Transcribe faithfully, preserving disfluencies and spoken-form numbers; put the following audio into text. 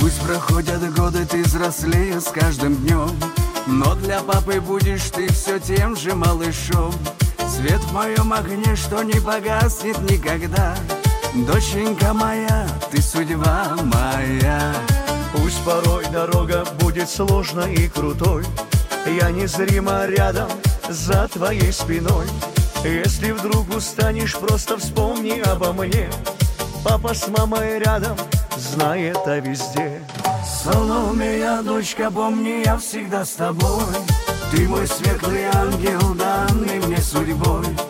Пусть проходят годы, ты взрослее с каждым днем, но для папы будешь ты все тем же малышом. Свет в моем огне, что не погаснет никогда. Доченька моя, ты судьба моя. Пусть порой дорога будет сложной и крутой, я незримо рядом за твоей спиной. Если вдруг устанешь, просто вспомни обо мне. Папа с мамой рядом, знает о везде. Соломея, дочка, помни, я всегда с тобой. Ты мой светлый ангел, данный мне судьбой.